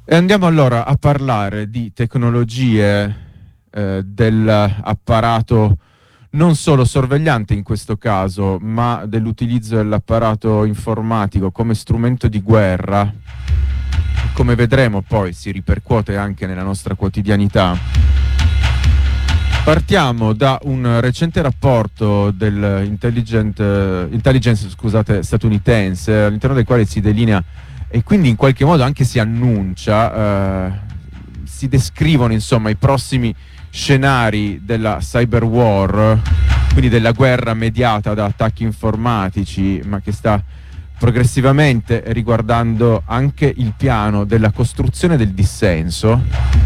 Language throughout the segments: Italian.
E andiamo allora a parlare di tecnologie dell'apparato non solo sorvegliante in questo caso, ma dell'utilizzo dell'apparato informatico come strumento di guerra. Come vedremo poi si ripercuote anche nella nostra quotidianità. Partiamo da un recente rapporto dell'intelligence statunitense, all'interno del quale si delinea e quindi in qualche modo anche si annuncia, si descrivono insomma i prossimi scenari della cyber war, quindi della guerra mediata da attacchi informatici, ma che sta progressivamente riguardando anche il piano della costruzione del dissenso.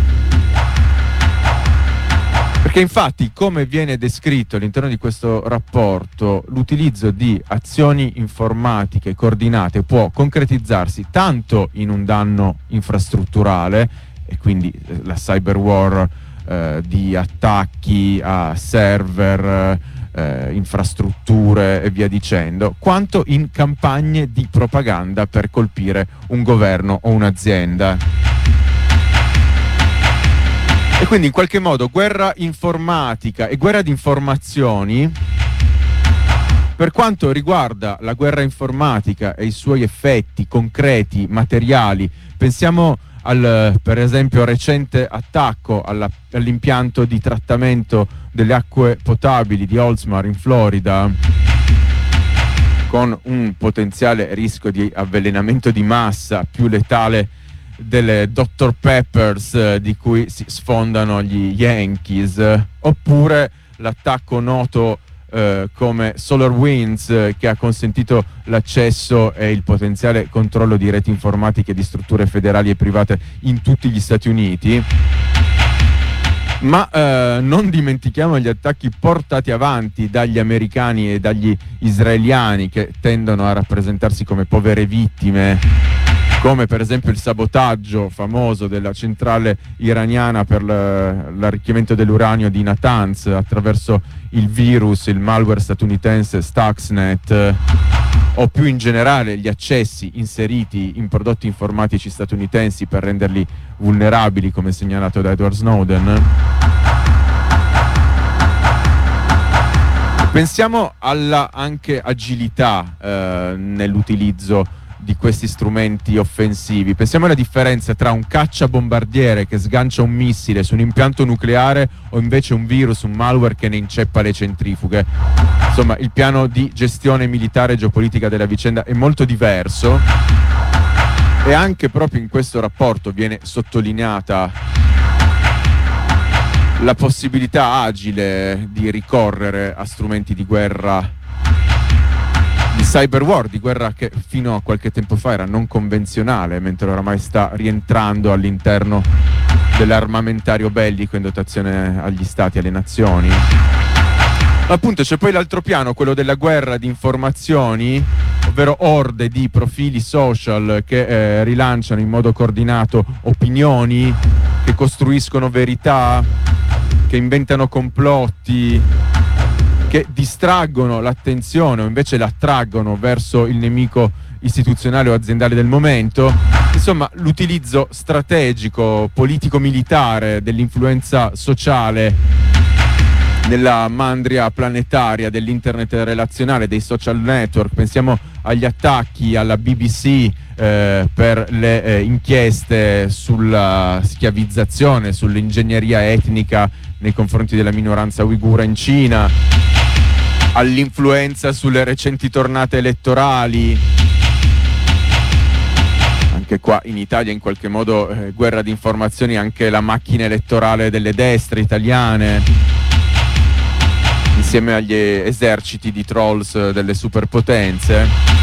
Perché infatti, come viene descritto all'interno di questo rapporto, l'utilizzo di azioni informatiche coordinate può concretizzarsi tanto in un danno infrastrutturale, e quindi la cyber war di attacchi a server, infrastrutture e via dicendo, quanto in campagne di propaganda per colpire un governo o un'azienda. E quindi in qualche modo guerra informatica e guerra di informazioni, per quanto riguarda la guerra informatica e i suoi effetti concreti, materiali, pensiamo per esempio recente attacco all'impianto di trattamento delle acque potabili di Oldsmar in Florida, con un potenziale rischio di avvelenamento di massa più letale delle Dr. Peppers di cui si sfondano gli Yankees, oppure l'attacco noto come SolarWinds, che ha consentito l'accesso e il potenziale controllo di reti informatiche di strutture federali e private in tutti gli Stati Uniti. Ma non dimentichiamo gli attacchi portati avanti dagli americani e dagli israeliani, che tendono a rappresentarsi come povere vittime, come per esempio il sabotaggio famoso della centrale iraniana per l'arricchimento dell'uranio di Natanz attraverso il virus, il malware statunitense Stuxnet, o più in generale gli accessi inseriti in prodotti informatici statunitensi per renderli vulnerabili, come segnalato da Edward Snowden. Pensiamo alla anche agilità nell'utilizzo di questi strumenti offensivi. Pensiamo alla differenza tra un cacciabombardiere che sgancia un missile su un impianto nucleare o invece un virus, un malware che ne inceppa le centrifughe. Insomma, il piano di gestione militare e geopolitica della vicenda è molto diverso, e anche proprio in questo rapporto viene sottolineata la possibilità agile di ricorrere a strumenti di guerra, di cyber war, di guerra che fino a qualche tempo fa era non convenzionale, mentre oramai sta rientrando all'interno dell'armamentario bellico in dotazione agli stati, alle nazioni. Appunto c'è poi l'altro piano, quello della guerra di informazioni, ovvero orde di profili social che rilanciano in modo coordinato opinioni, che costruiscono verità, che inventano complotti, che distraggono l'attenzione o invece l'attraggono verso il nemico istituzionale o aziendale del momento. Insomma, l'utilizzo strategico, politico-militare dell'influenza sociale, della mandria planetaria, dell'internet relazionale, dei social network. Pensiamo agli attacchi alla BBC per le inchieste sulla schiavizzazione, sull'ingegneria etnica nei confronti della minoranza uigura in Cina, all'influenza sulle recenti tornate elettorali. Anche qua in Italia in qualche modo guerra di informazioni, anche la macchina elettorale delle destre italiane, insieme agli eserciti di trolls delle superpotenze.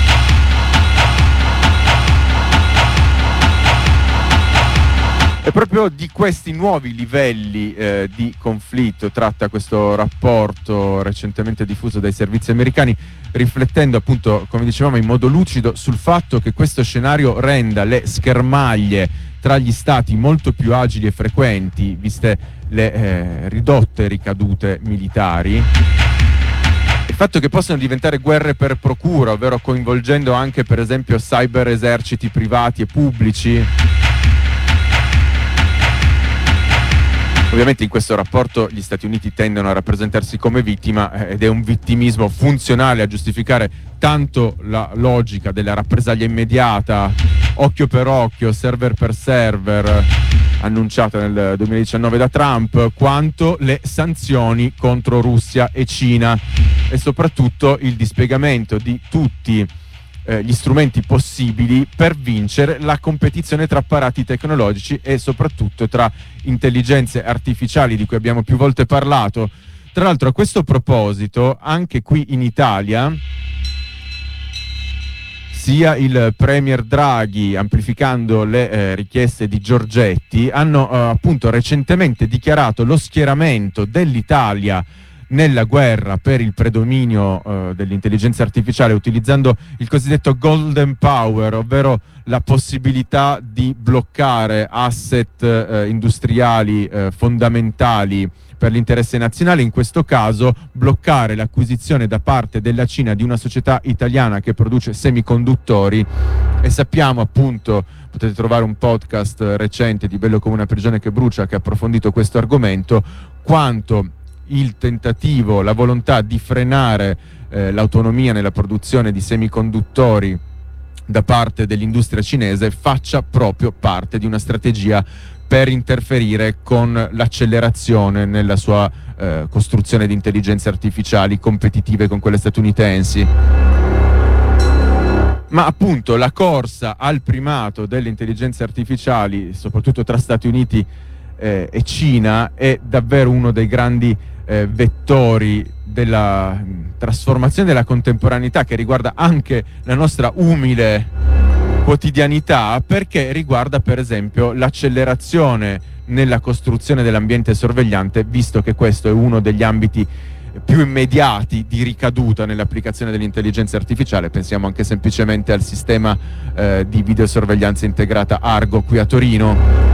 E proprio di questi nuovi livelli di conflitto tratta questo rapporto recentemente diffuso dai servizi americani, riflettendo appunto, come dicevamo, in modo lucido sul fatto che questo scenario renda le schermaglie tra gli stati molto più agili e frequenti, viste le ridotte ricadute militari. Il fatto che possano diventare guerre per procura, ovvero coinvolgendo anche per esempio cyber eserciti privati e pubblici, Ovviamente in questo rapporto gli Stati Uniti tendono a rappresentarsi come vittima ed è un vittimismo funzionale a giustificare tanto la logica della rappresaglia immediata, occhio per occhio, server per server, annunciata nel 2019 da Trump, quanto le sanzioni contro Russia e Cina e soprattutto il dispiegamento di tutti gli strumenti possibili per vincere la competizione tra apparati tecnologici e soprattutto tra intelligenze artificiali di cui abbiamo più volte parlato. Tra l'altro, a questo proposito, anche qui in Italia, sia il Premier Draghi, amplificando le richieste di Giorgetti, hanno appunto recentemente dichiarato lo schieramento dell'Italia nella guerra per il predominio dell'intelligenza artificiale, utilizzando il cosiddetto golden power, ovvero la possibilità di bloccare asset industriali fondamentali per l'interesse nazionale, in questo caso bloccare l'acquisizione da parte della Cina di una società italiana che produce semiconduttori. E sappiamo appunto, potete trovare un podcast recente di Bello come una prigione che brucia che ha approfondito questo argomento, quanto il tentativo, la volontà di frenare l'autonomia nella produzione di semiconduttori da parte dell'industria cinese faccia proprio parte di una strategia per interferire con l'accelerazione nella sua costruzione di intelligenze artificiali competitive con quelle statunitensi. Ma appunto la corsa al primato delle intelligenze artificiali, soprattutto tra Stati Uniti e Cina, è davvero uno dei grandi vettori della trasformazione della contemporaneità, che riguarda anche la nostra umile quotidianità, perché riguarda per esempio l'accelerazione nella costruzione dell'ambiente sorvegliante, visto che questo è uno degli ambiti più immediati di ricaduta nell'applicazione dell'intelligenza artificiale. Pensiamo anche semplicemente al sistema di videosorveglianza integrata Argo qui a Torino.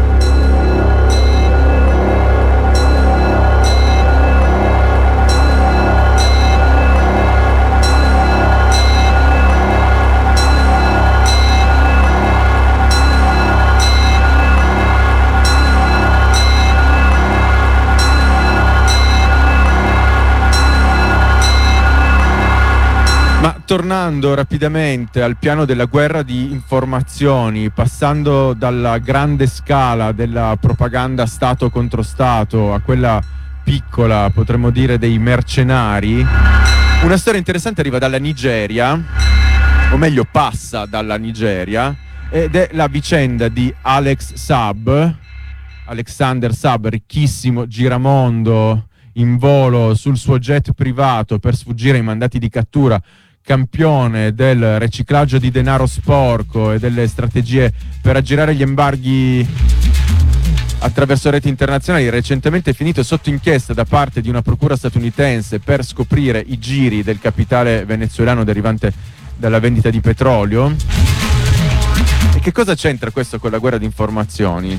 Ma tornando rapidamente al piano della guerra di informazioni, passando dalla grande scala della propaganda Stato contro Stato a quella piccola, potremmo dire, dei mercenari, una storia interessante arriva dalla Nigeria, o meglio passa dalla Nigeria, ed è la vicenda di Alexander Saab, ricchissimo giramondo in volo sul suo jet privato per sfuggire ai mandati di cattura, campione del riciclaggio di denaro sporco e delle strategie per aggirare gli embarghi attraverso reti internazionali, recentemente finito sotto inchiesta da parte di una procura statunitense per scoprire i giri del capitale venezuelano derivante dalla vendita di petrolio. E che cosa c'entra questo con la guerra di informazioni?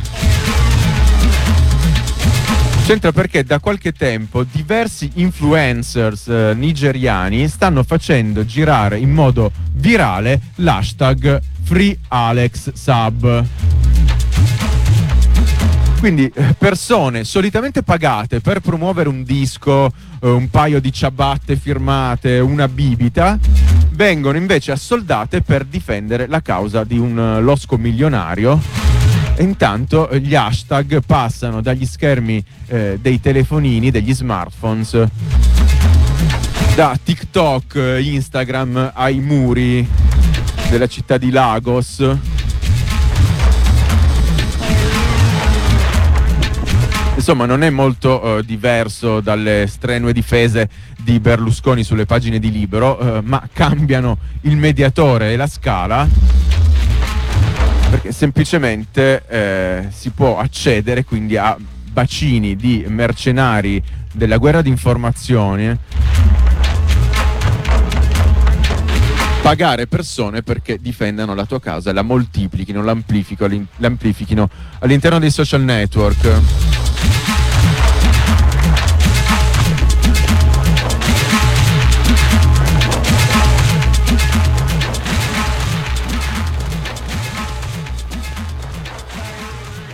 C'entra perché da qualche tempo diversi influencers nigeriani stanno facendo girare in modo virale l'hashtag FreeAlexSaab. Quindi persone solitamente pagate per promuovere un disco, un paio di ciabatte firmate, una bibita, vengono invece assoldate per difendere la causa di un losco milionario. E intanto gli hashtag passano dagli schermi dei telefonini, degli smartphones, da TikTok, Instagram ai muri della città di Lagos. Insomma, non è molto diverso dalle strenue difese di Berlusconi sulle pagine di Libero, ma cambiano il mediatore e la scala, perché semplicemente si può accedere quindi a bacini di mercenari della guerra di informazioni, pagare persone perché difendano la tua causa, la moltiplichino, l'amplifichino all'interno dei social network.